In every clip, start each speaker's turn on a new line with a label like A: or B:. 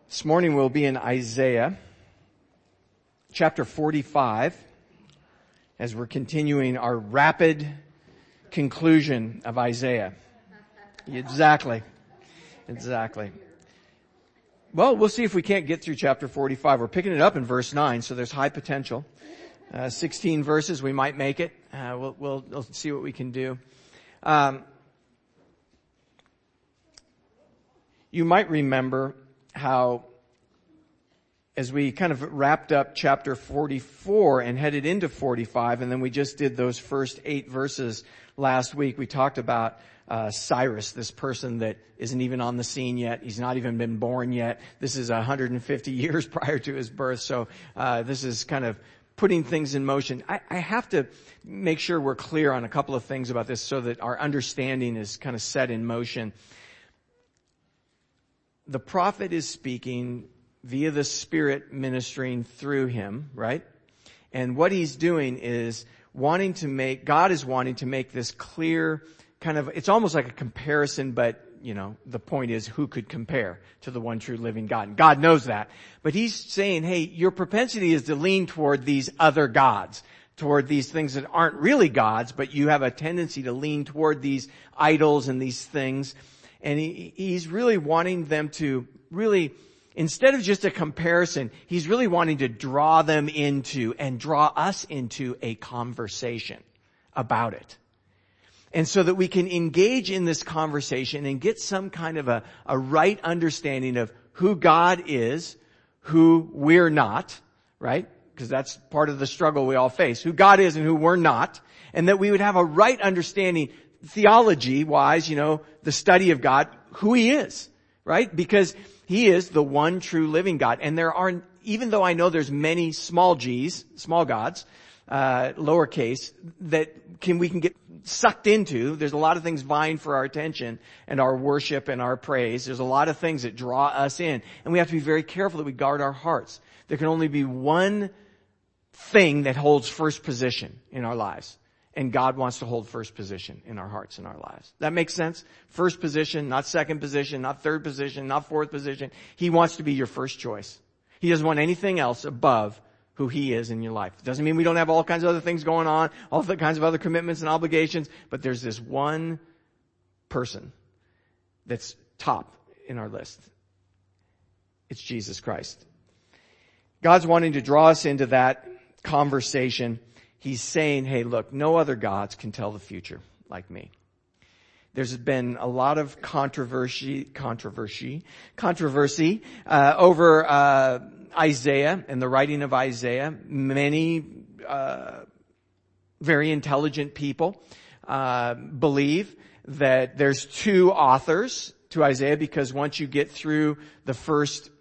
A: This morning we'll be in Isaiah chapter 45 as we're continuing our rapid conclusion of Isaiah. Exactly. Well, we'll see if we can't get through chapter 45. We're picking it up in verse 9, so there's high potential. 16 verses, we might make it. We'll see what we can do. You might remember how as we kind of wrapped up chapter 44 and headed into 45, and then we just did those first 8 verses last week, we talked about Cyrus, this person that isn't even on the scene yet. He's not even been born yet. This is 150 years prior to his birth, so this is kind of putting things in motion. I have to make sure we're clear on a couple of things about this so that our understanding is kind of set in motion. The prophet is speaking via the Spirit ministering through him, right? And what he's doing is God is wanting to make this clear kind of, it's almost like a comparison, but the point is who could compare to the one true living God? And God knows that. But he's saying, hey, your propensity is to lean toward these other gods, toward these things that aren't really gods, but you have a tendency to lean toward these idols and these things. And he's really wanting them to really, instead of just a comparison, he's really wanting to draw them into and draw us into a conversation about it. And so that we can engage in this conversation and get some kind of a right understanding of who God is, who we're not, right? Because that's part of the struggle we all face. Who God is and who we're not. And that we would have a right understanding, theology-wise, the study of God, who He is, right? Because He is the one true living God. And there are, even though I know there's many small g's, small gods, lowercase, that we can get sucked into. There's a lot of things vying for our attention and our worship and our praise. There's a lot of things that draw us in. And we have to be very careful that we guard our hearts. There can only be one thing that holds first position in our lives. And God wants to hold first position in our hearts and our lives. That makes sense? First position, not second position, not third position, not fourth position. He wants to be your first choice. He doesn't want anything else above who He is in your life. It doesn't mean we don't have all kinds of other things going on, all the kinds of other commitments and obligations, but there's this one person that's top in our list. It's Jesus Christ. God's wanting to draw us into that conversation. He's saying, hey, look, no other gods can tell the future like me. There's been a lot of controversy over Isaiah and the writing of Isaiah. Many very intelligent people believe that there's 2 authors to Isaiah, because once you get through the first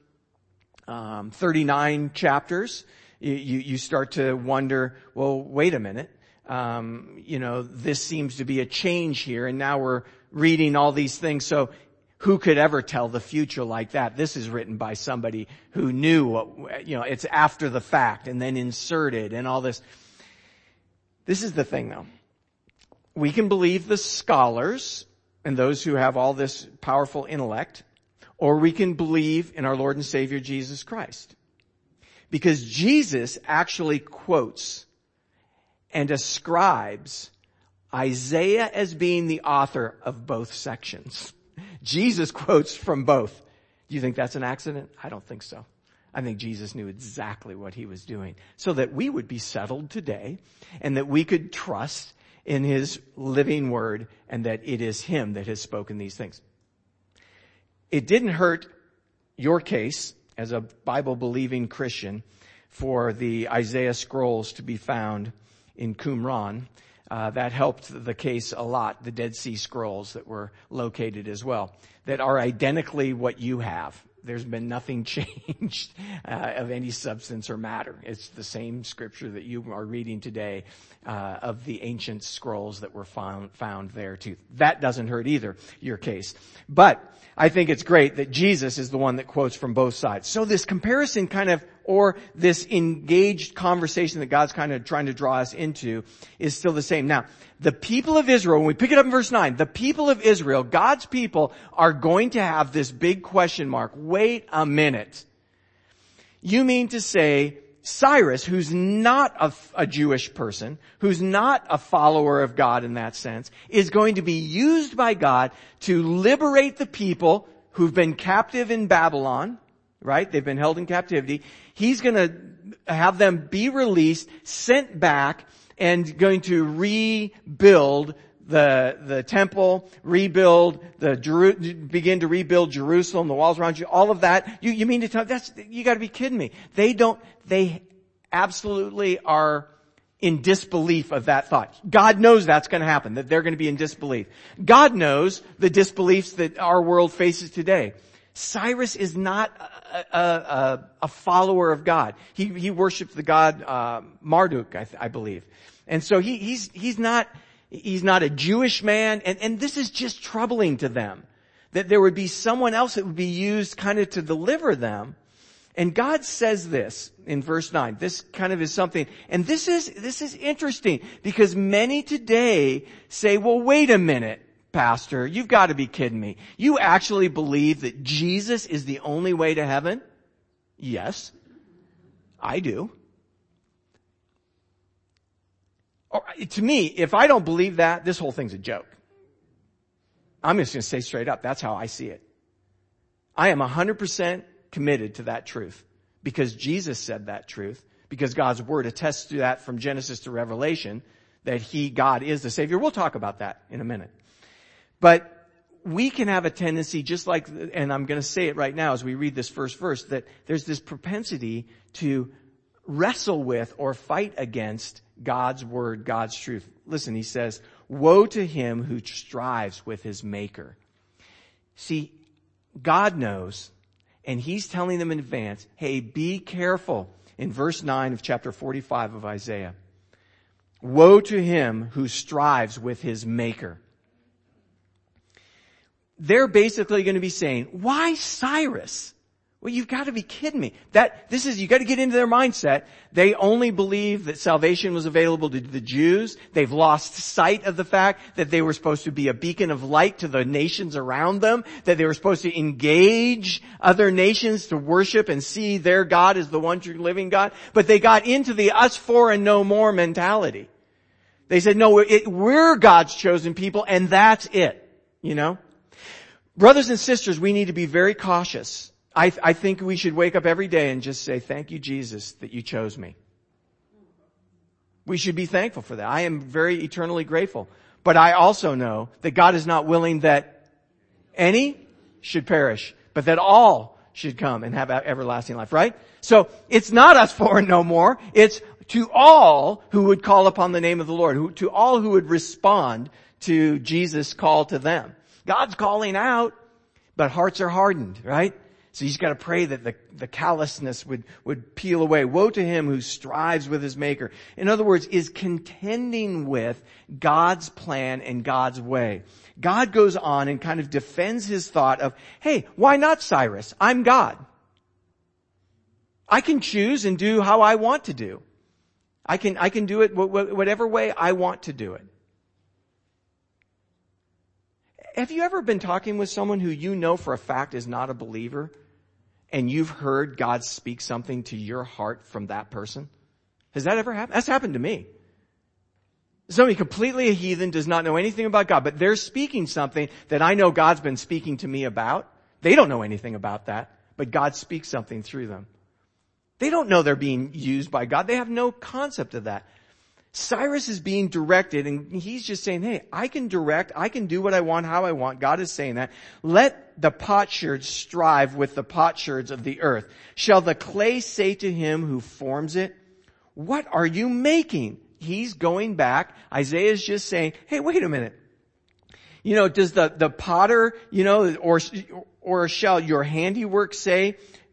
A: 39 chapters, you start to wonder, well, wait a minute. This seems to be a change here, and now we're reading all these things. So who could ever tell the future like that? This is written by somebody who knew it's after the fact and then inserted and all this. This is the thing though. We can believe the scholars and those who have all this powerful intellect, or we can believe in our Lord and Savior Jesus Christ. Because Jesus actually quotes and ascribes Isaiah as being the author of both sections. Jesus quotes from both. Do you think that's an accident? I don't think so. I think Jesus knew exactly what He was doing so that we would be settled today and that we could trust in His living word and that it is Him that has spoken these things. It didn't hurt your case as a Bible-believing Christian for the Isaiah scrolls to be found in Qumran. That helped the case a lot, the Dead Sea Scrolls that were located as well, that are identically what you have. There's been nothing changed of any substance or matter. It's the same scripture that you are reading today of the ancient scrolls that were found there too. That doesn't hurt either, your case. But I think it's great that Jesus is the one that quotes from both sides. So this comparison kind of or this engaged conversation that God's kind of trying to draw us into is still the same. Now, the people of Israel, when we pick it up in verse 9, the people of Israel, God's people, are going to have this big question mark. Wait a minute. You mean to say Cyrus, who's not a Jewish person, who's not a follower of God in that sense, is going to be used by God to liberate the people who've been captive in Babylon, right? They've been held in captivity. He's going to have them be released, sent back, and going to rebuild the temple, begin to rebuild Jerusalem, the walls around you, all of that. You mean to tell me you gotta be kidding me. They absolutely are in disbelief of that thought. God knows that's gonna happen, that they're gonna be in disbelief. God knows the disbeliefs that our world faces today. Cyrus is not a follower of God. He worshipped the god Marduk, I believe. And so he's not a Jewish man, and this is just troubling to them. That there would be someone else that would be used kind of to deliver them. And God says this in verse 9. This kind of is something, and this is interesting, because many today say, well, wait a minute, Pastor, you've got to be kidding me. You actually believe that Jesus is the only way to heaven? Yes, I do. Or, to me, if I don't believe that, this whole thing's a joke. I'm just going to say straight up, that's how I see it. I am 100% committed to that truth because Jesus said that truth, because God's Word attests to that from Genesis to Revelation, that God is the Savior. We'll talk about that in a minute. But we can have a tendency, just like, and I'm going to say it right now as we read this first verse, that there's this propensity to wrestle with or fight against God's Word, God's truth. Listen, he says, woe to him who strives with his Maker. See, God knows, and he's telling them in advance, hey, be careful. In verse 9 of chapter 45 of Isaiah, woe to him who strives with his Maker. They're basically going to be saying, why Cyrus? Well, you've got to be kidding me. You got to get into their mindset. They only believe that salvation was available to the Jews. They've lost sight of the fact that they were supposed to be a beacon of light to the nations around them, that they were supposed to engage other nations to worship and see their God as the one true living God. But they got into the us for and no more mentality. They said, no, we're God's chosen people, and that's it. You know? Brothers and sisters, we need to be very cautious. I think we should wake up every day and just say, thank you, Jesus, that you chose me. We should be thankful for that. I am very eternally grateful. But I also know that God is not willing that any should perish, but that all should come and have everlasting life, right? So it's not us for and no more. It's to all who would call upon the name of the Lord, to all who would respond to Jesus' call to them. God's calling out, but hearts are hardened, right? So you just got to pray that the callousness would peel away. Woe to him who strives with his Maker. In other words, is contending with God's plan and God's way. God goes on and kind of defends his thought of, hey, why not Cyrus? I'm God. I can choose and do how I want to do. I can do it whatever way I want to do it. Have you ever been talking with someone who you know for a fact is not a believer, and you've heard God speak something to your heart from that person? Has that ever happened? That's happened to me. Somebody completely a heathen, does not know anything about God, but they're speaking something that I know God's been speaking to me about. They don't know anything about that, but God speaks something through them. They don't know they're being used by God. They have no concept of that. Cyrus is being directed, and he's just saying, hey, I can direct, I can do what I want, how I want. God is saying that. Let the potsherds strive with the potsherds of the earth. Shall the clay say to him who forms it, what are you making? He's going back. Isaiah is just saying, hey, wait a minute. You know, does the potter, you know, or shall your handiwork say,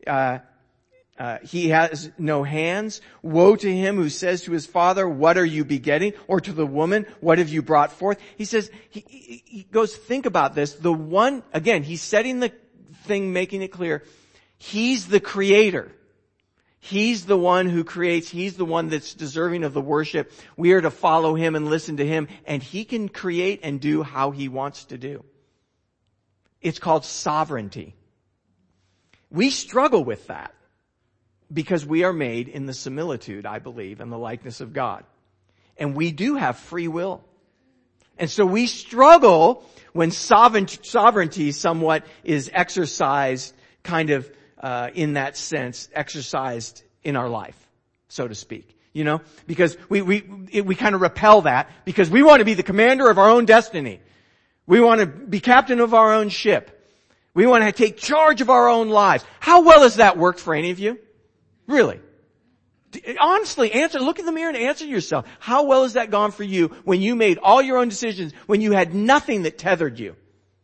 A: he has no hands? Woe to him who says to his father, what are you begetting? Or to the woman, what have you brought forth? He says, he goes, think about this. The one, again, he's setting the thing, making it clear. He's the creator. He's the one who creates. He's the one that's deserving of the worship. We are to follow him and listen to him, and he can create and do how he wants to do. It's called sovereignty. We struggle with that because we are made in the similitude, I believe, and the likeness of God. And we do have free will. And so we struggle when sovereignty somewhat is exercised kind of in that sense, exercised in our life, so to speak. You know, because we kind of repel that because we want to be the commander of our own destiny. We want to be captain of our own ship. We want to take charge of our own lives. How well has that worked for any of you? Really? Honestly, look in the mirror and answer yourself. How well has that gone for you when you made all your own decisions, when you had nothing that tethered you?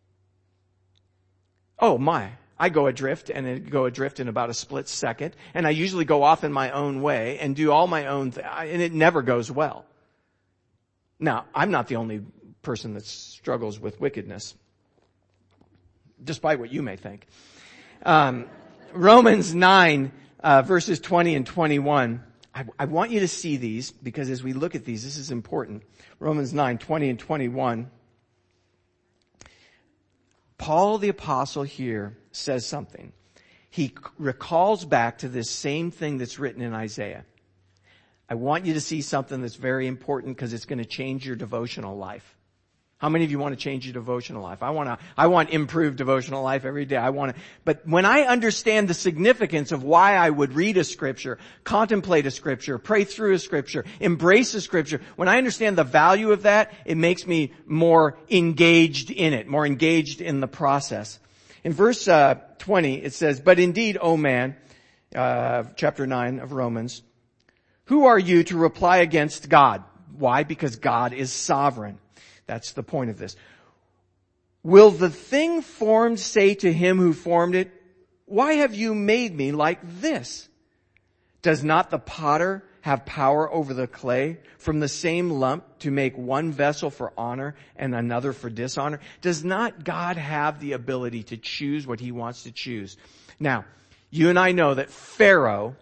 A: Oh my, I go adrift in about a split second, and I usually go off in my own way and do all my own and it never goes well. Now, I'm not the only person that struggles with wickedness, despite what you may think. Romans 9, verses 20 and 21. I want you to see these because as we look at these, this is important. Romans 9, 20 and 21. Paul the apostle here says something. He recalls back to this same thing that's written in Isaiah. I want you to see something that's very important because it's going to change your devotional life. How many of you want to change your devotional life? I want improved devotional life every day. But when I understand the significance of why I would read a scripture, contemplate a scripture, pray through a scripture, embrace a scripture, when I understand the value of that, it makes me more engaged in it, more engaged in the process. In verse 20, it says, "But indeed, O man," chapter 9 of Romans, "who are you to reply against God?" Why? Because God is sovereign. That's the point of this. "Will the thing formed say to him who formed it, 'Why have you made me like this?' Does not the potter have power over the clay from the same lump to make one vessel for honor and another for dishonor? Does not God have the ability to choose what he wants to choose?" Now, you and I know that Pharaoh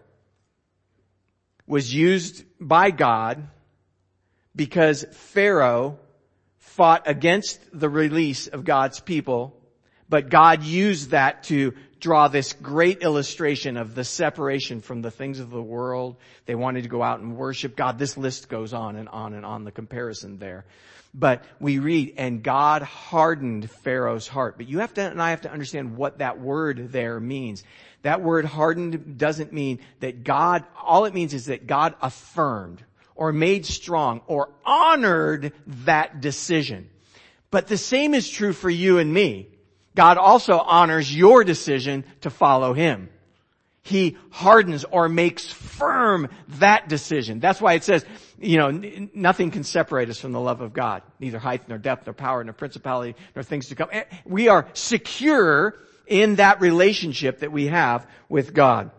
A: was used by God because Pharaoh fought against the release of God's people, but God used that to draw this great illustration of the separation from the things of the world. They wanted to go out and worship God. This list goes on and on and on, the comparison there. But we read, and God hardened Pharaoh's heart. But I have to understand what that word there means. That word hardened doesn't mean that God, all it means is that God affirmed or made strong or honored that decision. But the same is true for you and me. God also honors your decision to follow him. He hardens or makes firm that decision. That's why it says, nothing can separate us from the love of God. Neither height nor depth nor power nor principality nor things to come. We are secure in that relationship that we have with God.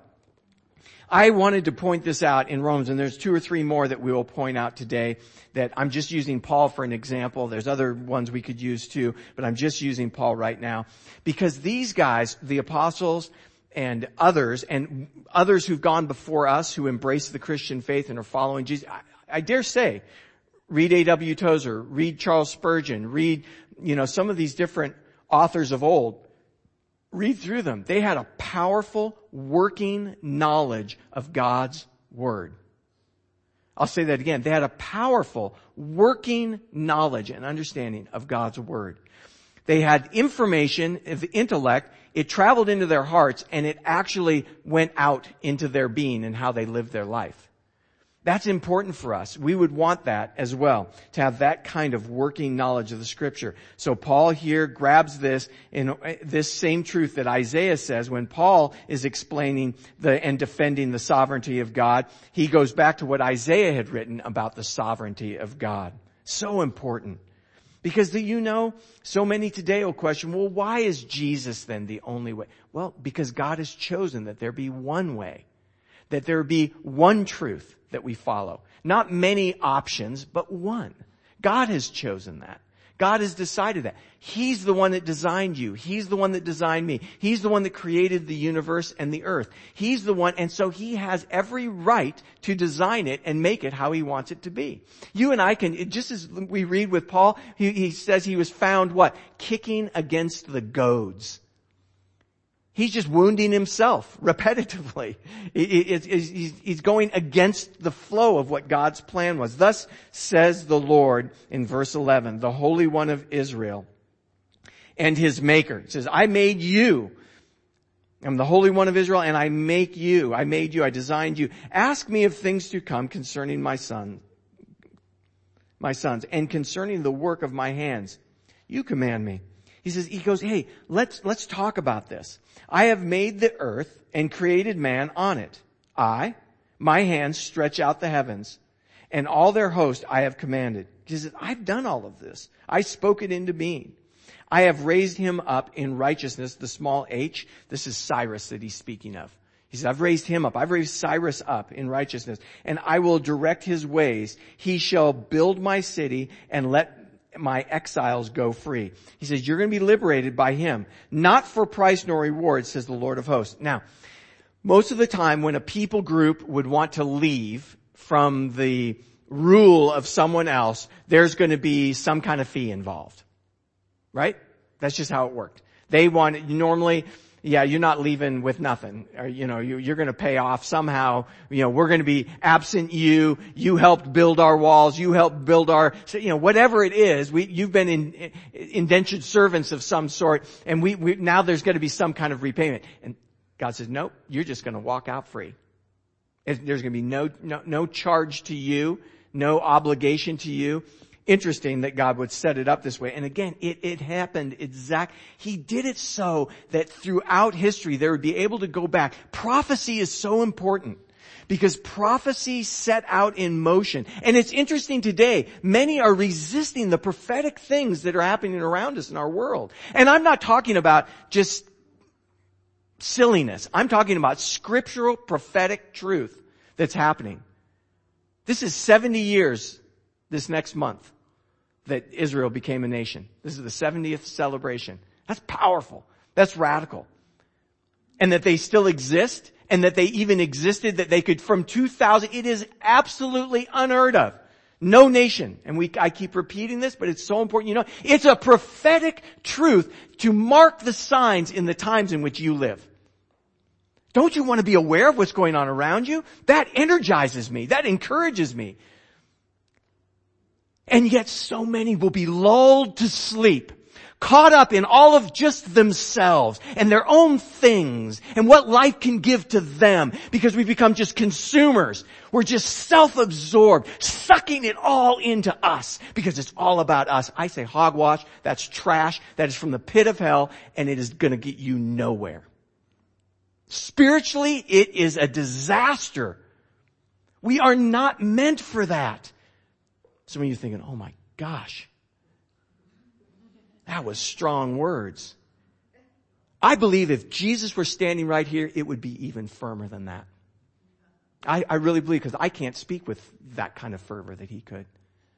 A: I wanted to point this out in Romans, and there's 2 or 3 more that we will point out today that I'm just using Paul for an example. There's other ones we could use too, but I'm just using Paul right now. Because these guys, the apostles and others who've gone before us, who embrace the Christian faith and are following Jesus, I dare say, read A.W. Tozer, read Charles Spurgeon, read, some of these different authors of old. Read through them. They had a powerful working knowledge of God's Word. I'll say that again. They had a powerful working knowledge and understanding of God's Word. They had information of the intellect. It traveled into their hearts and it actually went out into their being and how they lived their life. That's important for us. We would want that as well, to have that kind of working knowledge of the Scripture. So Paul here grabs this same truth that Isaiah says when Paul is explaining and defending the sovereignty of God. He goes back to what Isaiah had written about the sovereignty of God. So important. Because so many today will question, well, why is Jesus then the only way? Well, because God has chosen that there be one way, that there be one truth that we follow. Not many options, but one. God has chosen that. God has decided that. He's the one that designed you. He's the one that designed me. He's the one that created the universe and the earth. He's the one, and so He has every right to design it and make it how He wants it to be. You and I can, just as we read with Paul, he says he was found what? Kicking against the goads. He's just wounding himself repetitively. He's going against the flow of what God's plan was. Thus says the Lord in verse 11, the Holy One of Israel and His Maker. It says, I made you. I'm the Holy One of Israel and I make you. I made you. I designed you. Ask me of things to come concerning my sons, and concerning the work of my hands. You command me. He goes, hey, let's talk about this. I have made the earth and created man on it. My hands stretch out the heavens, and all their host I have commanded. He says, I've done all of this. I spoke it into being. I have raised him up in righteousness, the small h. This is Cyrus that he's speaking of. He says, I've raised him up. I've raised Cyrus up in righteousness, and I will direct his ways. He shall build my city and let my exiles go free. He says, you're going to be liberated by him, not for price nor reward, says the Lord of hosts. Now, most of the time when a people group would want to leave from the rule of someone else, there's going to be some kind of fee involved. Right? That's just how it worked. They want, normally, you're not leaving with nothing. Or, you're going to pay off somehow. We're going to be absent you. You helped build our walls. You helped build our, whatever it is. You've been indentured servants of some sort. And we now there's going to be some kind of repayment. And God says, nope, you're just going to walk out free. There's going to be no charge to you, no obligation to you. Interesting that God would set it up this way. And again, it happened He did it so that throughout history they would be able to go back. Prophecy is so important because prophecy set out in motion. And it's interesting today, many are resisting the prophetic things that are happening around us in our world. And I'm not talking about just silliness. I'm talking about scriptural prophetic truth that's happening. This is 70 years this next month that Israel became a nation. This is the 70th celebration. That's powerful. That's radical. And that they still exist, and that they even existed, that they could from 2000, it is absolutely unheard of. No nation, and I keep repeating this, but it's so important it's a prophetic truth to mark the signs in the times in which you live. Don't you want to be aware of what's going on around you? That energizes me. That encourages me. And yet so many will be lulled to sleep, caught up in all of just themselves and their own things and what life can give to them because we become just consumers. We're just self-absorbed, sucking it all into us because it's all about us. I say hogwash. That's trash. That is from the pit of hell, and it is going to get you nowhere. Spiritually, it is a disaster. We are not meant for that. Some of you thinking, oh my gosh, that was strong words. I believe if Jesus were standing right here, it would be even firmer than that. I really believe, because I can't speak with that kind of fervor that he could.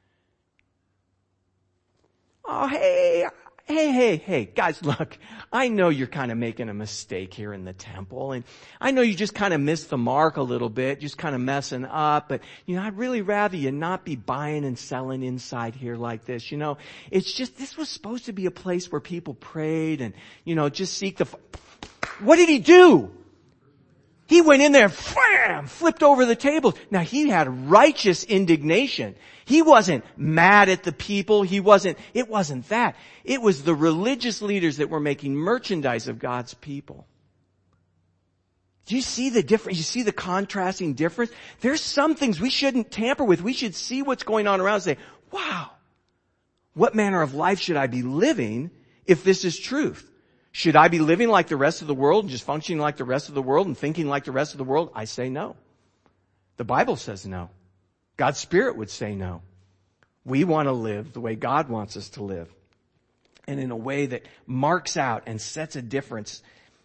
A: Oh, hey, guys, look, I know you're kind of making a mistake here in the temple, and I know you just kind of missed the mark a little bit, just kind of messing up, but, I'd really rather you not be buying and selling inside here like this, It's just, this was supposed to be a place where people prayed and, just seek What did he do? He went in there, flipped over the tables. Now he had righteous indignation. He wasn't mad at the people. It wasn't that. It was the religious leaders that were making merchandise of God's people. Do you see the difference? You see the contrasting difference? There's some things we shouldn't tamper with. We should see what's going on around and say, wow, what manner of life should I be living if this is truth? Should I be living like the rest of the world and just functioning like the rest of the world and thinking like the rest of the world? I say no. The Bible says no. God's Spirit would say no. We want to live the way God wants us to live, and in a way that marks out and sets a difference.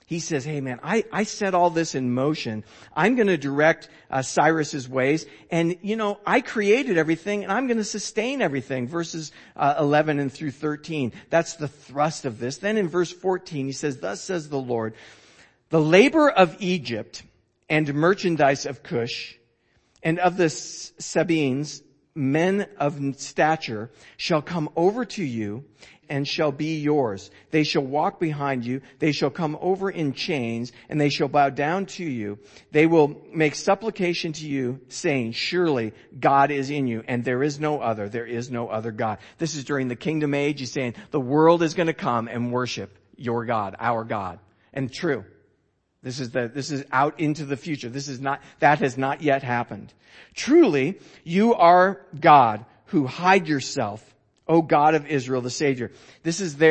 A: He says, hey man, I set all this in motion. I'm going to direct Cyrus's ways. And I created everything and I'm going to sustain everything. Verses 11 and through 13. That's the thrust of this. Then in verse 14, he says, thus says the Lord, the labor of Egypt and merchandise of Cush and of the Sabines, men of stature, shall come over to you and shall be yours. They shall walk behind you. They shall come over in chains, and they shall bow down to you. They will make supplication to you, saying, surely God is in you, and there is no other. There is no other God. This is during the kingdom age. He's saying the world is going to come and worship your God, our God. And true. This is out into the future. That has not yet happened. Truly, you are God who hide yourself, O God of Israel, the Savior. This is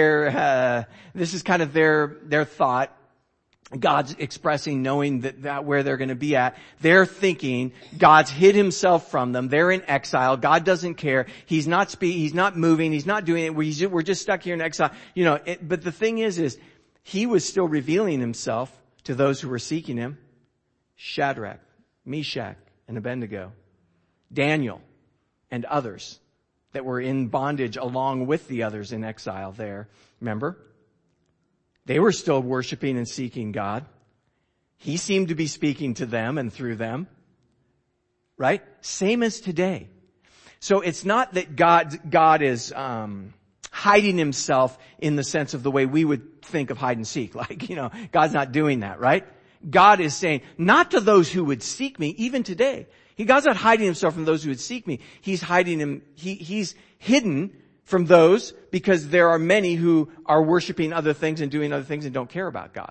A: kind of their thought. God's expressing, knowing that where they're going to be at. They're thinking God's hid himself from them. They're in exile. God doesn't care. He's not moving. He's not doing it. We're just stuck here in exile. But the thing is he was still revealing himself to those who were seeking him. Shadrach, Meshach, and Abednego. Daniel and others that were in bondage along with the others in exile there. Remember? They were still worshiping and seeking God. He seemed to be speaking to them and through them. Right? Same as today. So it's not that God is hiding himself in the sense of the way we would think of hide and seek. God's not doing that, right? God is saying, not to those who would seek me, even today. God's not hiding himself from those who would seek me. He's he's hidden from those because there are many who are worshiping other things and doing other things and don't care about God.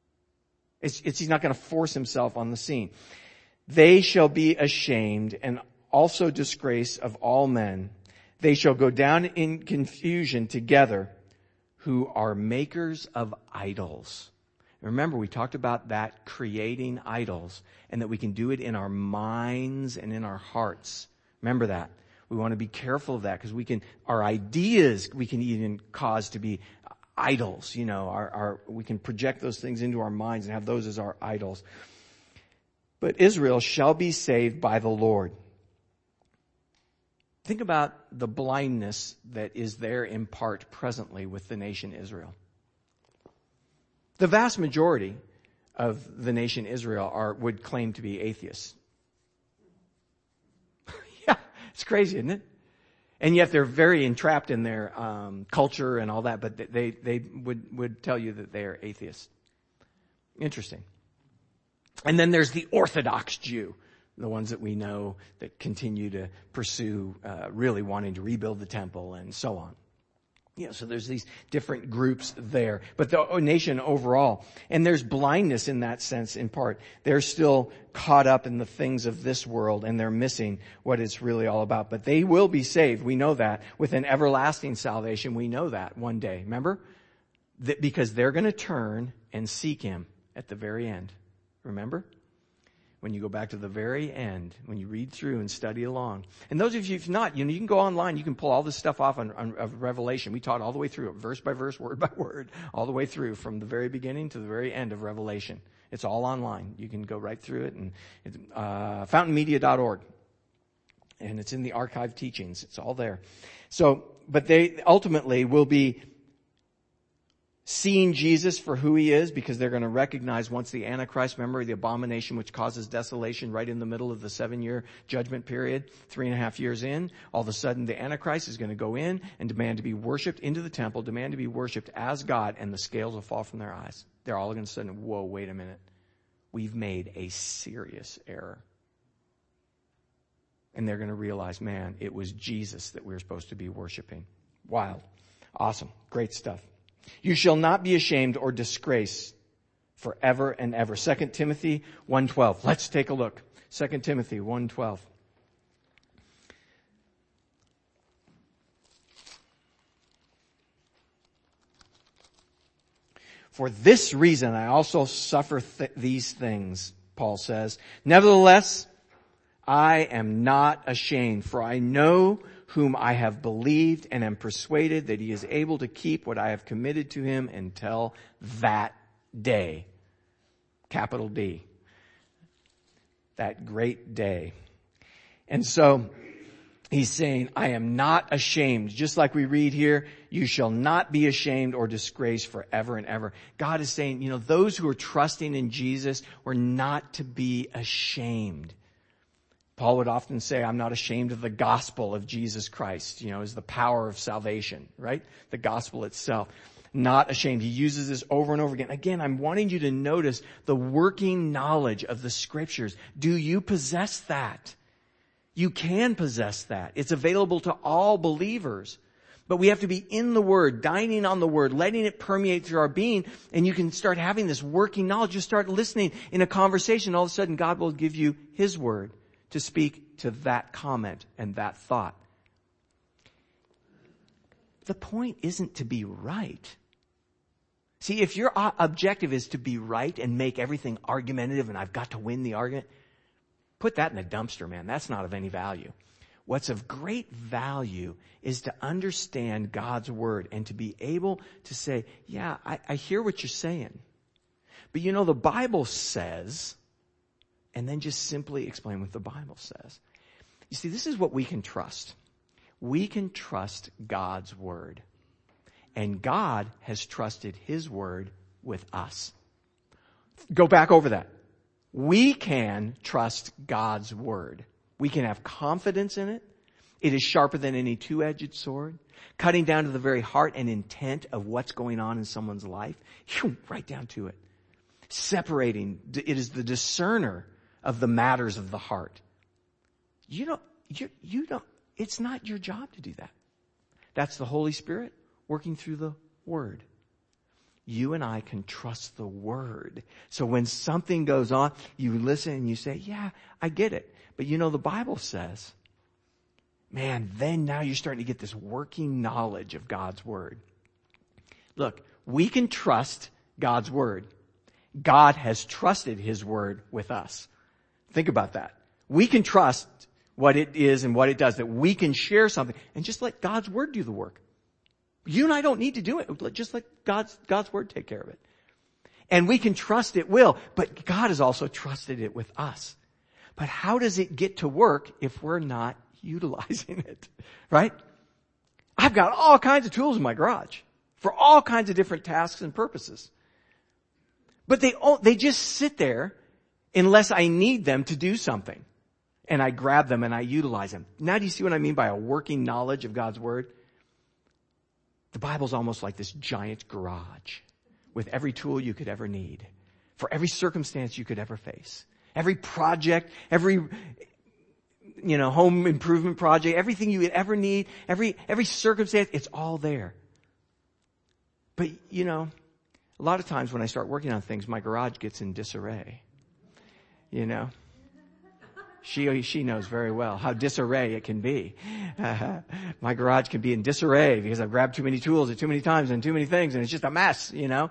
A: He's not going to force himself on the scene. They shall be ashamed and also disgrace of all men. They shall go down in confusion together who are makers of idols. Remember, we talked about that, creating idols, and that we can do it in our minds and in our hearts. Remember that. We want to be careful of that because our ideas, we can even cause to be idols. We can project those things into our minds and have those as our idols. But Israel shall be saved by the Lord. Think about the blindness that is there in part presently with the nation Israel. The vast majority of the nation Israel would claim to be atheists. Yeah, it's crazy, isn't it? And yet they're very entrapped in their culture and all that, but they would tell you that they are atheists. Interesting. And then there's the Orthodox Jew, the ones that we know that continue to pursue really wanting to rebuild the temple and so on. So there's these different groups there, but the nation overall, and there's blindness in that sense in part. They're still caught up in the things of this world and they're missing what it's really all about. But they will be saved. We know that with an everlasting salvation. We know that one day. Remember? Because they're going to turn and seek him at the very end. Remember? When you go back to the very end, when you read through and study along. And those of you, if not, you can go online, you can pull all this stuff off of Revelation. We taught all the way through it, verse by verse, word by word, all the way through from the very beginning to the very end of Revelation. It's all online. You can go right through it, and it's fountainmedia.org. And it's in the archive teachings. It's all there. So, but they ultimately will be seeing Jesus for who he is, because they're going to recognize once the Antichrist, remember the abomination which causes desolation right in the middle of the 7-year judgment period, 3.5 years in, all of a sudden the Antichrist is going to go in and demand to be worshipped into the temple, demand to be worshipped as God, and the scales will fall from their eyes. They're all going to suddenly, whoa, wait a minute. We've made a serious error. And they're going to realize, man, it was Jesus that we were supposed to be worshiping. Wild. Awesome. Great stuff. You shall not be ashamed or disgraced forever and ever. 2 Timothy 1:12. Let's take a look. 2 Timothy 1:12. For this reason I also suffer these things, Paul says. Nevertheless, I am not ashamed, for I know whom I have believed and am persuaded that he is able to keep what I have committed to him until that day. Capital D. That great day. And so he's saying, I am not ashamed. Just like we read here, you shall not be ashamed or disgraced forever and ever. God is saying, those who are trusting in Jesus were not to be ashamed. Paul would often say, I'm not ashamed of the gospel of Jesus Christ, is the power of salvation, right? The gospel itself. Not ashamed. He uses this over and over again. Again, I'm wanting you to notice the working knowledge of the scriptures. Do you possess that? You can possess that. It's available to all believers. But we have to be in the Word, dining on the Word, letting it permeate through our being, and you can start having this working knowledge. You start listening in a conversation, all of a sudden God will give you His Word to speak to that comment and that thought. The point isn't to be right. See, if your objective is to be right and make everything argumentative and I've got to win the argument, put that in a dumpster, man. That's not of any value. What's of great value is to understand God's Word and to be able to say, yeah, I hear what you're saying. But the Bible says, and then just simply explain what the Bible says. You see, this is what we can trust. We can trust God's Word. And God has trusted His Word with us. Go back over that. We can trust God's Word. We can have confidence in it. It is sharper than any two-edged sword, cutting down to the very heart and intent of what's going on in someone's life. Right down to it. Separating. It is the discerner of the matters of the heart. You don't, it's not your job to do that. That's the Holy Spirit working through the Word. You and I can trust the Word. So when something goes on, you listen and you say, yeah, I get it. But the Bible says, man, then now you're starting to get this working knowledge of God's Word. Look, we can trust God's Word. God has trusted His Word with us. Think about that. We can trust what it is and what it does, that we can share something and just let God's Word do the work. You and I don't need to do it. Just let God's Word take care of it. And we can trust it will, but God has also trusted it with us. But how does it get to work if we're not utilizing it? Right? I've got all kinds of tools in my garage for all kinds of different tasks and purposes. But they just sit there unless I need them to do something. And I grab them and I utilize them. Now do you see what I mean by a working knowledge of God's Word? The Bible's almost like this giant garage with every tool you could ever need for every circumstance you could ever face. Every project, every home improvement project, everything you would ever need, every circumstance, it's all there. But a lot of times when I start working on things, my garage gets in disarray. She knows very well how disarray it can be. My garage can be in disarray because I've grabbed too many tools at too many times and too many things, and it's just a mess, The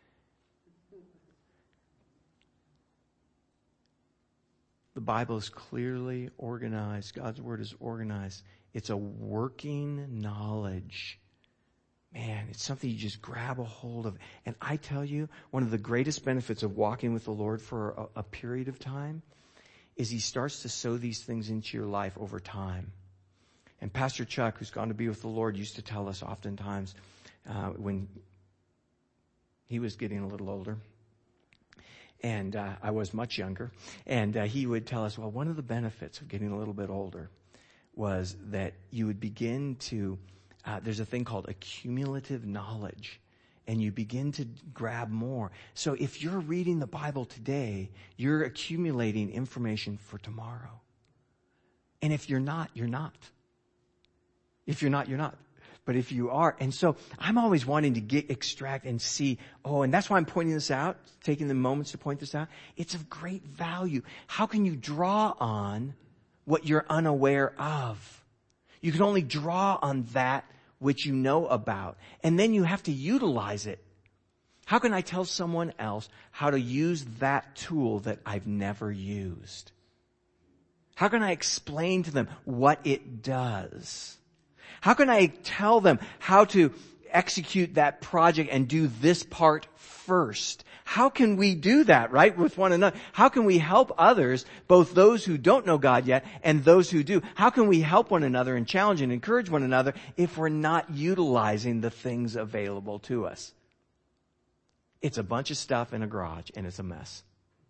A: Bible is clearly organized. God's Word is organized. It's a working knowledge. Man, it's something you just grab a hold of. And I tell you, one of the greatest benefits of walking with the Lord for a period of time is He starts to sow these things into your life over time. And Pastor Chuck, who's gone to be with the Lord, used to tell us oftentimes when he was getting a little older, and I was much younger, and he would tell us, well, one of the benefits of getting a little bit older was that you would begin to, there's a thing called accumulative knowledge. And you begin to grab more. So if you're reading the Bible today, you're accumulating information for tomorrow. And if you're not, you're not. If you're not, you're not. But if you are, and so I'm always wanting to extract and see, and that's why I'm pointing this out, taking the moments to point this out. It's of great value. How can you draw on what you're unaware of? You can only draw on that which you know about. And then you have to utilize it. How can I tell someone else how to use that tool that I've never used? How can I explain to them what it does? How can I tell them how to execute that project and do this part first. How can we do that, right, with one another? How can we help others, both those who don't know God yet and those who do? How can we help one another and challenge and encourage one another if we're not utilizing the things available to us? It's a bunch of stuff in a garage and it's a mess.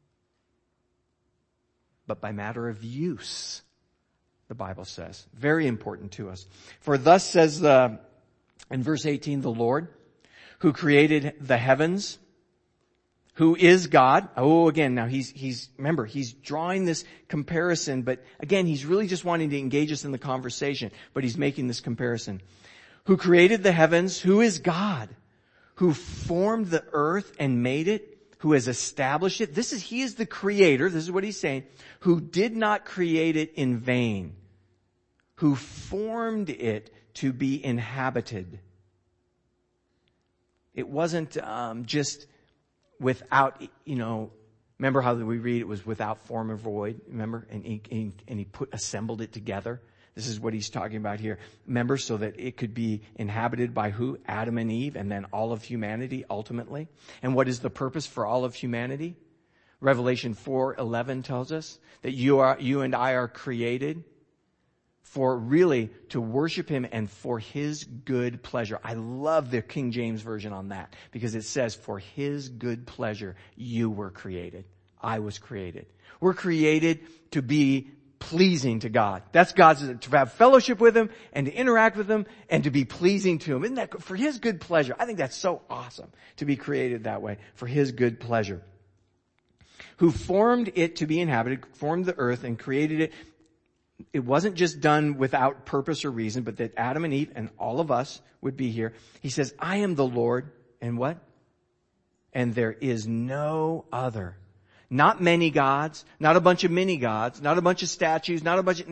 A: But by matter of use, the Bible says, very important to us. For thus says in verse 18, the Lord, who created the heavens, who is God. Oh, again, now remember, he's drawing this comparison, but again, he's really just wanting to engage us in the conversation, but he's making this comparison. Who created the heavens, who is God, who formed the earth and made it, who has established it. He is the creator. This is what he's saying. Who did not create it in vain, who formed it to be inhabited. It wasn't just without, remember how we read it was without form or void, remember? And he assembled it together. This is what he's talking about here. Remember, so that it could be inhabited by who? Adam and Eve, and then all of humanity ultimately. And what is the purpose for all of humanity? Revelation 4:11 tells us that you and I are created for really to worship him and for his good pleasure. I love the King James Version on that because it says, for his good pleasure, you were created. I was created. We're created to be pleasing to God. That's God's, to have fellowship with him and to interact with him and to be pleasing to him. Isn't that for his good pleasure? I think that's so awesome to be created that way for his good pleasure. Who formed it to be inhabited, formed the earth and created it. It wasn't just done without purpose or reason, but that Adam and Eve and all of us would be here. He says, I am the Lord, and what? And there is no other. Not many gods, not a bunch of mini gods, not a bunch of statues,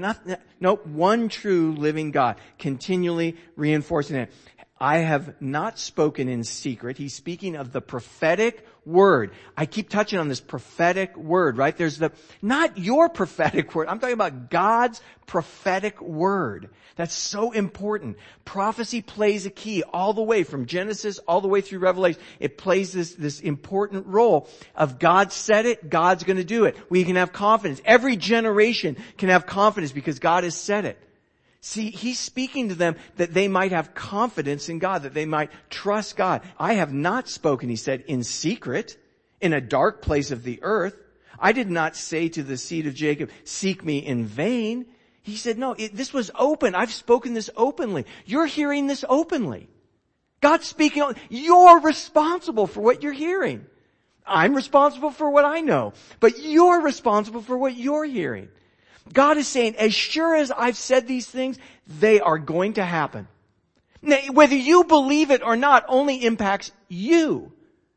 A: one true living God, continually reinforcing it. I have not spoken in secret. He's speaking of the prophetic word. I keep touching on this prophetic word, right? There's not your prophetic word. I'm talking about God's prophetic word. That's so important. Prophecy plays a key all the way from Genesis all the way through Revelation. It plays this important role of God said it, God's going to do it. We can have confidence. Every generation can have confidence because God has said it. See, he's speaking to them that they might have confidence in God, that they might trust God. I have not spoken, he said, in secret, in a dark place of the earth. I did not say to the seed of Jacob, seek me in vain. He said, no, this was open. I've spoken this openly. You're hearing this openly. God's speaking. You're responsible for what you're hearing. I'm responsible for what I know, but you're responsible for what you're hearing. God is saying, as sure as I've said these things, they are going to happen. Now, whether you believe it or not only impacts you.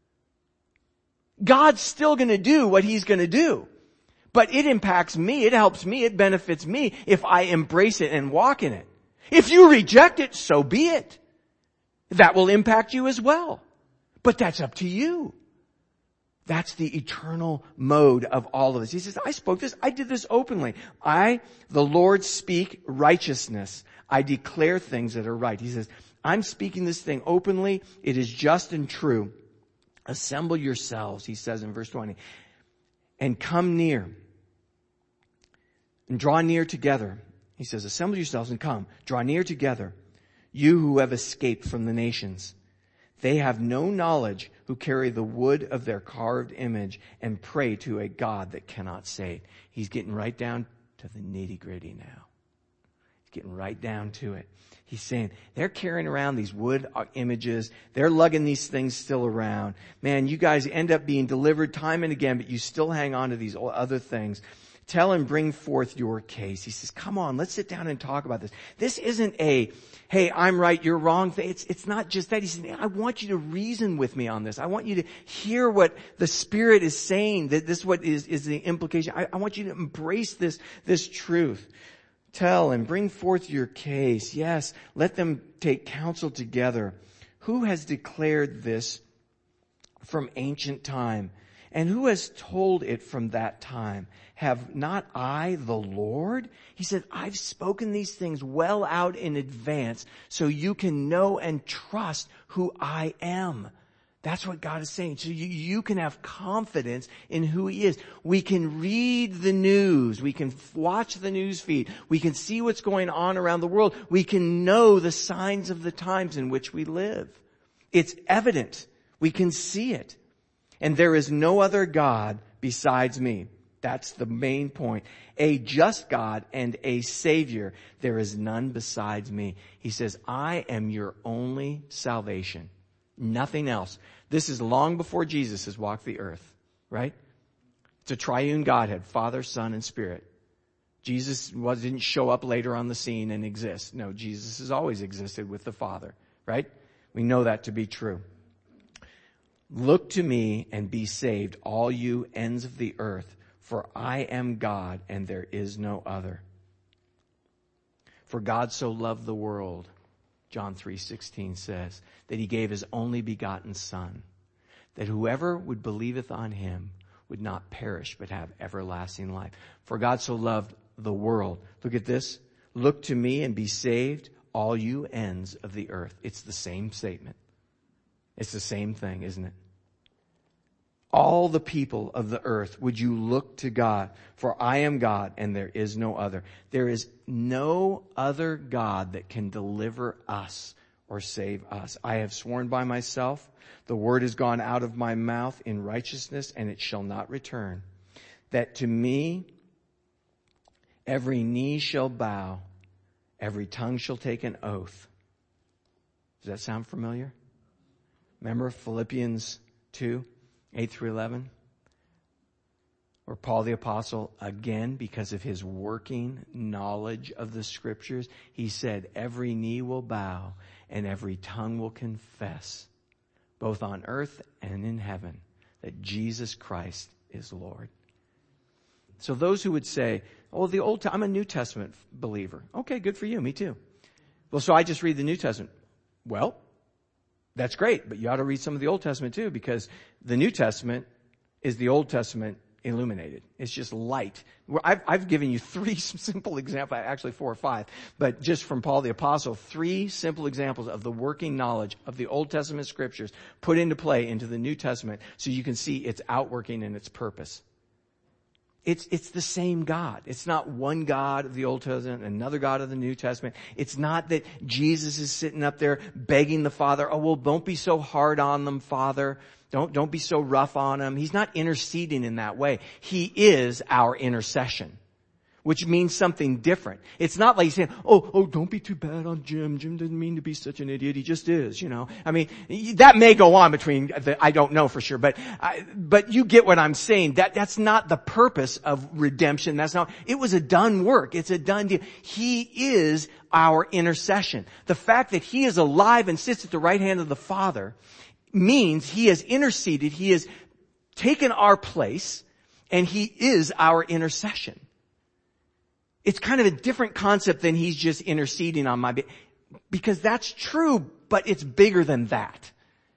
A: God's still going to do what he's going to do. But it impacts me, it helps me, it benefits me if I embrace it and walk in it. If you reject it, so be it. That will impact you as well. But that's up to you. That's the eternal mode of all of this. He says, I spoke this, I did this openly. I, the Lord, speak righteousness. I declare things that are right. He says, I'm speaking this thing openly. It is just and true. Assemble yourselves, he says in verse 20, and come near and draw near together. He says, assemble yourselves and come, draw near together, you who have escaped from the nations. They have no knowledge who carry the wood of their carved image and pray to a God that cannot save. He's getting right down to the nitty-gritty now. He's getting right down to it. He's saying, they're carrying around these wood images. They're lugging these things still around. Man, you guys end up being delivered time and again, but you still hang on to these other things. Tell and bring forth your case. He says, come on, let's sit down and talk about this. This isn't a, hey, I'm right, you're wrong. It's not just that. He said, I want you to reason with me on this. I want you to hear what the Spirit is saying, that this what is the implication. I want you to embrace this truth. Tell and bring forth your case. Yes, let them take counsel together. Who has declared this from ancient time And who has told it from that time? Have not I the Lord? He said, I've spoken these things well out in advance so you can know and trust who I am. That's what God is saying. So you can have confidence in who He is. We can read the news. We can watch the news feed. We can see what's going on around the world. We can know the signs of the times in which we live. It's evident. We can see it. And there is no other God besides me. That's the main point. A just God and a Savior. There is none besides me. He says, I am your only salvation. Nothing else. This is long before Jesus has walked the earth, right? It's a triune Godhead, Father, Son, and Spirit. Jesus didn't show up later on the scene and exist. No, Jesus has always existed with the Father, right? We know that to be true. Look to me and be saved, all you ends of the earth, for I am God and there is no other. For God so loved the world, John 3:16 says, that He gave His only begotten Son, that whoever would believeth on Him would not perish but have everlasting life. For God so loved the world. Look at this. Look to me and be saved, all you ends of the earth. It's the same statement. It's the same thing, isn't it? All the people of the earth, would you look to God? For I am God and there is no other. There is no other God that can deliver us or save us. I have sworn by myself, the word has gone out of my mouth in righteousness, and it shall not return. That to me every knee shall bow, every tongue shall take an oath. Does that sound familiar? Remember Philippians 2, 8 through 11? Where Paul the Apostle, again, because of his working knowledge of the Scriptures, he said, every knee will bow and every tongue will confess, both on earth and in heaven, that Jesus Christ is Lord. So those who would say, oh, I'm a New Testament believer. Okay, good for you. Me too. Well, so I just read the New Testament. Well, that's great, but you ought to read some of the Old Testament too, because the New Testament is the Old Testament illuminated. It's just light. I've given you 3 simple examples, actually 4 or 5, but just from Paul the Apostle, 3 simple examples of the working knowledge of the Old Testament Scriptures put into play into the New Testament so you can see its outworking and its purpose. It's the same God. It's not one God of the Old Testament, another God of the New Testament. It's not that Jesus is sitting up there begging the Father, oh, well, don't be so hard on them, Father. Don't be so rough on them. He's not interceding in that way. He is our intercession, which means something different. It's not like he's saying, oh, don't be too bad on Jim. Jim didn't mean to be such an idiot. He just is, I mean, that may go on between, I don't know for sure, but you get what I'm saying. That's not the purpose of redemption. It was a done work. It's a done deal. He is our intercession. The fact that He is alive and sits at the right hand of the Father means He has interceded. He has taken our place and He is our intercession. It's kind of a different concept than He's just interceding on my behalf, because that's true, but it's bigger than that.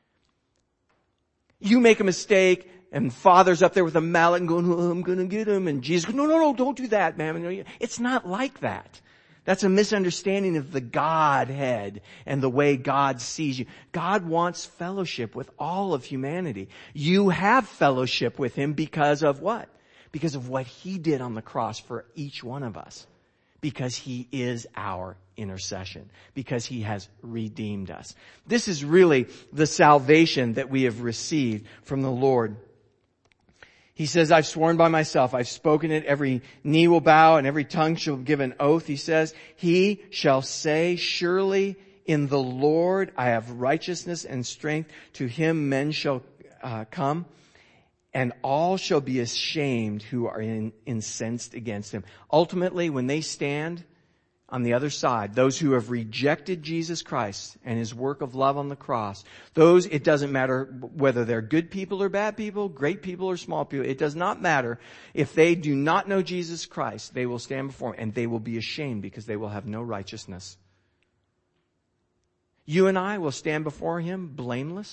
A: You make a mistake and Father's up there with a mallet and going, oh, I'm going to get him. And Jesus goes, no, don't do that, man. It's not like that. That's a misunderstanding of the Godhead and the way God sees you. God wants fellowship with all of humanity. You have fellowship with Him because of what? Because of what He did on the cross for each one of us. Because He is our intercession. Because He has redeemed us. This is really the salvation that we have received from the Lord. He says, I've sworn by myself, I've spoken it, every knee will bow and every tongue shall give an oath. He says, He shall say, surely in the Lord I have righteousness and strength. To Him men shall come. And all shall be ashamed who are incensed against Him. Ultimately, when they stand on the other side, those who have rejected Jesus Christ and His work of love on the cross, it doesn't matter whether they're good people or bad people, great people or small people. It does not matter. If they do not know Jesus Christ, they will stand before Him and they will be ashamed because they will have no righteousness. You and I will stand before Him blameless,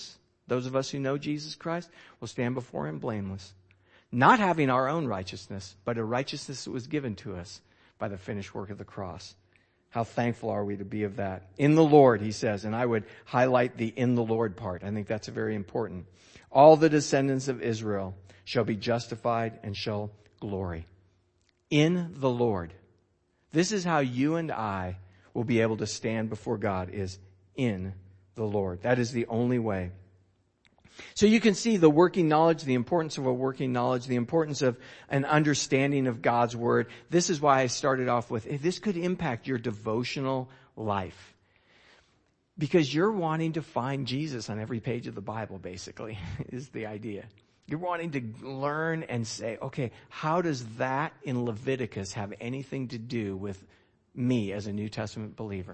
A: those of us who know Jesus Christ, will stand before him blameless. Not having our own righteousness, but a righteousness that was given to us by the finished work of the cross. How thankful are we to be of that? In the Lord, he says, and I would highlight the in the Lord part. I think that's very important. All the descendants of Israel shall be justified and shall glory. In the Lord. This is how you and I will be able to stand before God, is in the Lord. That is the only way. So you can see the working knowledge, the importance of a working knowledge, the importance of an understanding of God's Word. This is why I started off with, this could impact your devotional life. Because you're wanting to find Jesus on every page of the Bible, basically, is the idea. You're wanting to learn and say, okay, how does that in Leviticus have anything to do with me as a New Testament believer?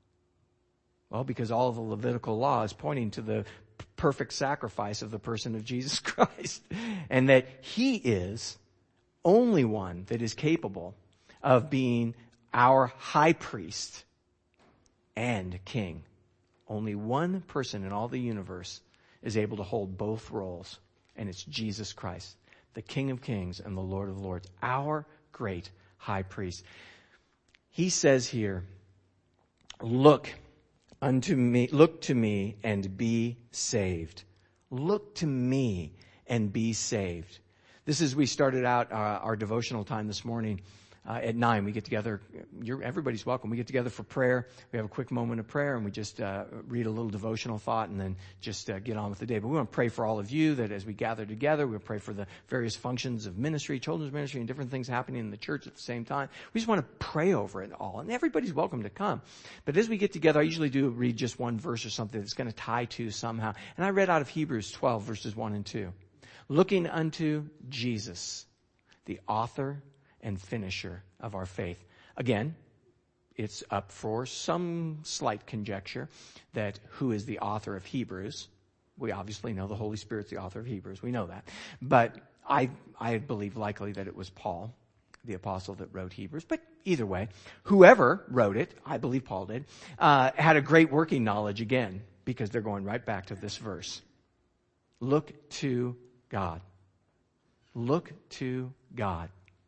A: Well, because all of the Levitical law is pointing to the perfect sacrifice of the person of Jesus Christ. And that he is only one that is capable of being our high priest and king. Only one person in all the universe is able to hold both roles. And it's Jesus Christ, the King of Kings and the Lord of Lords, our great high priest. He says here, look to me and be saved. Look to me and be saved. This is, we started out our devotional time this morning at 9. We get together. Everybody's welcome. We get together for prayer. We have a quick moment of prayer and we just read a little devotional thought and then just get on with the day. But we want to pray for all of you that as we gather together, we'll pray for the various functions of ministry, children's ministry, and different things happening in the church at the same time. We just want to pray over it all. And everybody's welcome to come. But as we get together, I usually do read just one verse or something that's going to tie to somehow. And I read out of Hebrews 12, verses 1 and 2. Looking unto Jesus, the author and finisher of our faith. Again, it's up for some slight conjecture that who is the author of Hebrews. We obviously know the Holy Spirit's the author of Hebrews. We know that. But I believe likely that it was Paul, the apostle that wrote Hebrews. But either way, whoever wrote it, I believe Paul did, had a great working knowledge again, because they're going right back to this verse. Look to God. Look to God.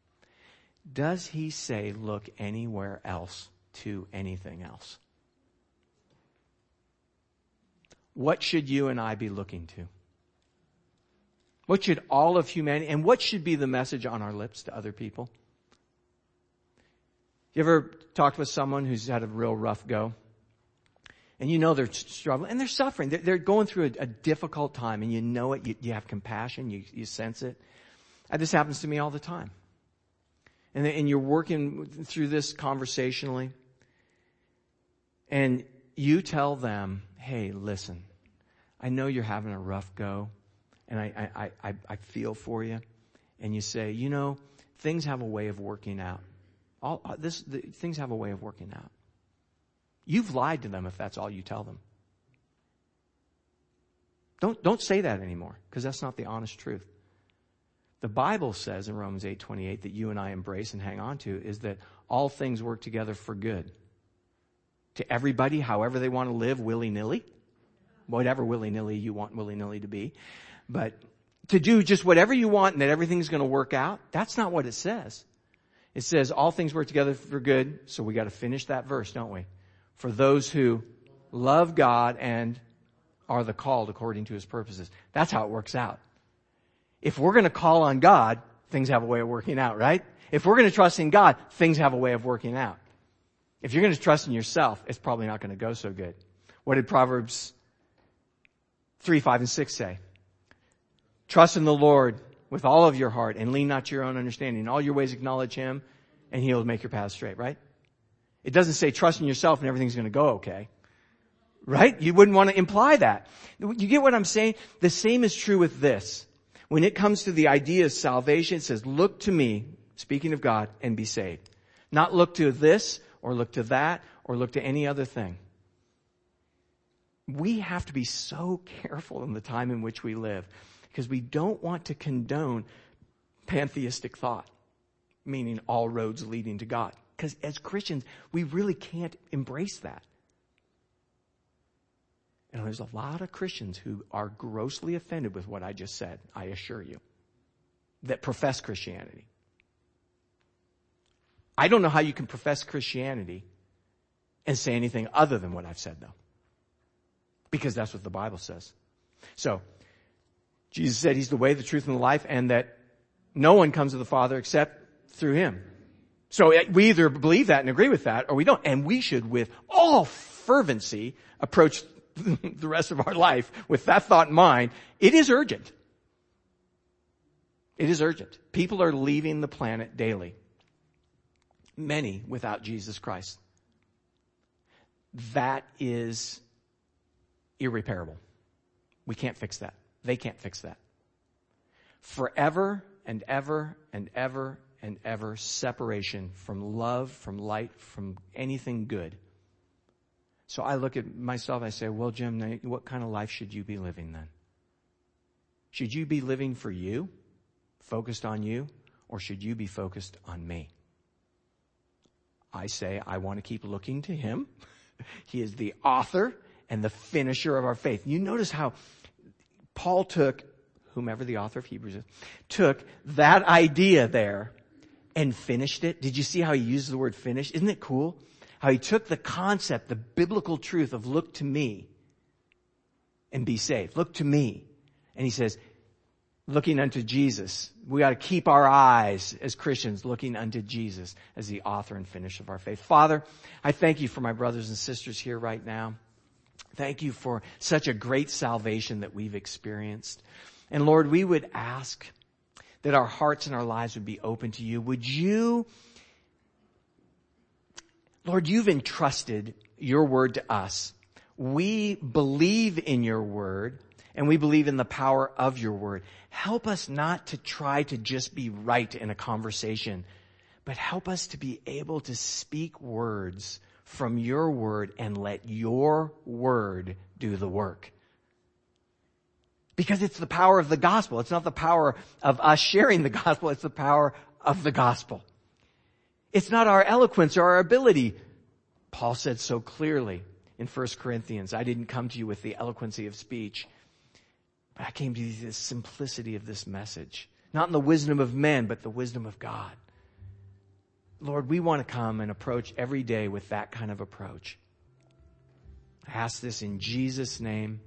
A: Does he say look anywhere else to anything else? What should you and I be looking to? What should all of humanity, and what should be the message on our lips to other people? You ever talked with someone who's had a real rough go? And you know they're struggling and they're suffering. They're going through a difficult time, and you know it. You have compassion. You sense it. And this happens to me all the time. And you're working through this conversationally. And you tell them, hey, listen, I know you're having a rough go. And I feel for you. And you say, you know, things have a way of working out. Things have a way of working out. You've lied to them if that's all you tell them. Don't say that anymore, because that's not the honest truth. The Bible says in Romans 8:28 that you and I embrace and hang on to is that all things work together for good. To everybody, however they want to live, willy-nilly. Whatever willy-nilly you want willy-nilly to be. But to do just whatever you want and that everything's going to work out, that's not what it says. It says all things work together for good, so we got to finish that verse, don't we? For those who love God and are the called according to his purposes. That's how it works out. If we're going to call on God, things have a way of working out, right? If we're going to trust in God, things have a way of working out. If you're going to trust in yourself, it's probably not going to go so good. What did Proverbs 3, 5, and 6 say? Trust in the Lord with all of your heart and lean not to your own understanding. In all your ways acknowledge him and he'll make your path straight, right? It doesn't say trust in yourself and everything's going to go okay. Right? You wouldn't want to imply that. You get what I'm saying? The same is true with this. When it comes to the idea of salvation, it says, look to me, speaking of God, and be saved. Not look to this, or look to that, or look to any other thing. We have to be so careful in the time in which we live, because we don't want to condone pantheistic thought, meaning all roads leading to God. Because as Christians, we really can't embrace that. And there's a lot of Christians who are grossly offended with what I just said, I assure you, that profess Christianity. I don't know how you can profess Christianity and say anything other than what I've said, though. Because that's what the Bible says. So, Jesus said he's the way, the truth, and the life, and that no one comes to the Father except through him. So we either believe that and agree with that, or we don't. And we should, with all fervency, approach the rest of our life with that thought in mind. It is urgent. It is urgent. People are leaving the planet daily. Many without Jesus Christ. That is irreparable. We can't fix that. They can't fix that. Forever and ever and ever and ever separation from love, from light, from anything good. So I look at myself, I say, well, Jim, what kind of life should you be living then? Should you be living for you, focused on you, or should you be focused on me? I say I want to keep looking to him. He is the author and the finisher of our faith. You notice how Paul took, whomever the author of Hebrews is, took that idea there and finished it. Did you see how he used the word finish? Isn't it cool? How he took the concept, the biblical truth of look to me and be saved. Look to me. And he says, looking unto Jesus. We got to keep our eyes as Christians looking unto Jesus as the author and finisher of our faith. Father, I thank you for my brothers and sisters here right now. Thank you for such a great salvation that we've experienced. And Lord, we would ask that our hearts and our lives would be open to you. Would you, Lord, you've entrusted your word to us. We believe in your word and we believe in the power of your word. Help us not to try to just be right in a conversation, but help us to be able to speak words from your word and let your word do the work. Because it's the power of the gospel. It's not the power of us sharing the gospel. It's the power of the gospel. It's not our eloquence or our ability. Paul said so clearly in 1 Corinthians, I didn't come to you with the eloquency of speech, but I came to you with the simplicity of this message. Not in the wisdom of men, but the wisdom of God. Lord, we want to come and approach every day with that kind of approach. I ask this in Jesus' name.